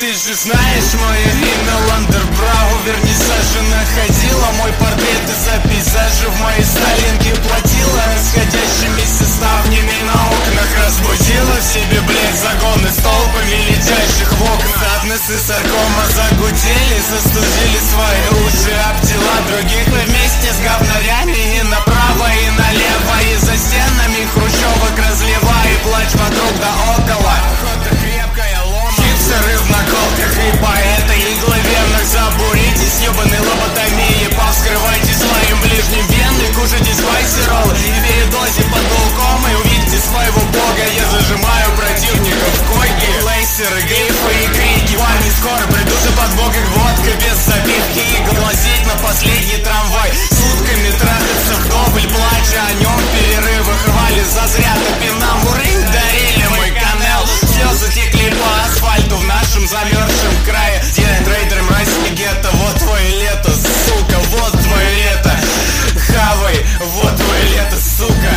ты же знаешь мое имя Ландербрау. Вернисажи находила мой портрет из-за пейзажа. В моей Сталинке платила расходящимися ставнями на окнах. Разбудила в себе, блядь, загоны с толпами летящих в окна. Саднесы саркома загудели, застудили свои уши об тела других. Мы вместе с говнарями и направо, и налево, и за стенами хрущевок разливай плач вокруг да около. Хипстеры в наколках и поэты, игловенных забуритесь, ебаной лоботомии. Повскрывайте своим ближним вены, кушайте спайси-роллы и передозе под глаукомой. Увидите своего бога, я зажимаю противников в койке. Лейсеры, грифы и крики, парни скоро придут и под бок их водка без забивки. И глазеть на последний трамвай, сутками трахаться вдоволь, плача о нем в перерывах рвали. Зазря топим нам урын, дарили мы канал. Слезы текли по асфальту в нашем замерзшем крае. Где трейдеры, мразь и гетто, вот твое лето, сука, вот твое лето. Хавай, вот твое лето, сука.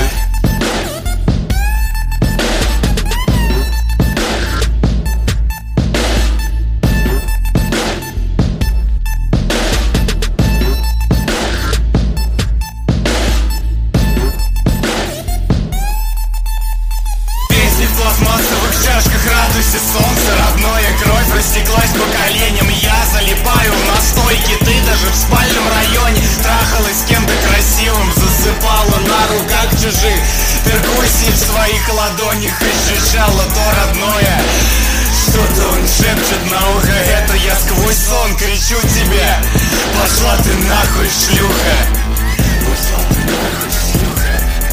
В пластмассовых чашках радуйся солнце родное. Кровь растеклась по коленям, я залипаю на стойке. Ты даже в спальном районе трахалась с кем-то красивым, засыпала на руках чужих, перкуссии в своих ладонях ощущала то родное. Что-то он шепчет на ухо, это я сквозь сон кричу тебе: пошла ты нахуй, шлюха. Пошла ты нахуй, шлюха.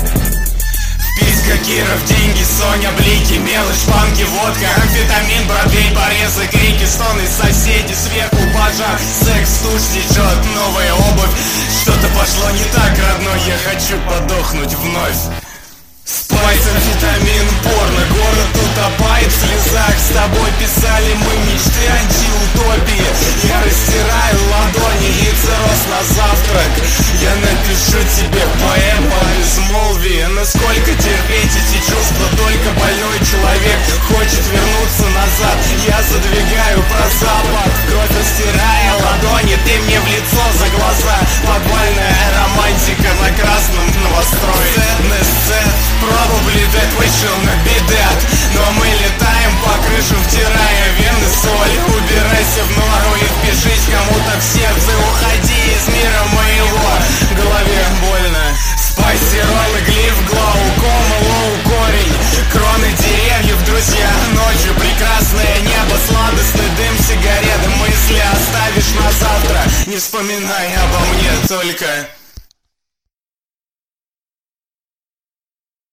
Киров, деньги, Соня, блики, мелочь, панки, водка, амфетамин, бродвей, порезы, крики, стоны, соседи, сверху пожар, секс, тушь течет, новая обувь. Что-то пошло не так, родной, я хочу подохнуть вновь. Спайс, амфетамин, порно, город утопает в слезах. С тобой писали мы мечты антиутопии. Я растираю ладони и цирроз на завтрак. Я напишу тебе поэму о безмолвии. Насколько терпеть эти чувства, только больной человек хочет вернуться назад. Я задвигаю про запад, кровь растирая ладони. Ты мне в лицо за глаза, подвальная романтика на красном новострое. Probably that we shall not be dead. Но мы летаем по крышам, втирая вены соль. Убирайся в нору и впишись кому-то в сердце. Уходи из мира моего, голове больно. Спайси, роллы, глиф, глаукома, лоу, корень. Кроны деревьев, друзья, ночью прекрасное небо. Сладостный дым сигареты, мысли оставишь на завтра. Не вспоминай обо мне только.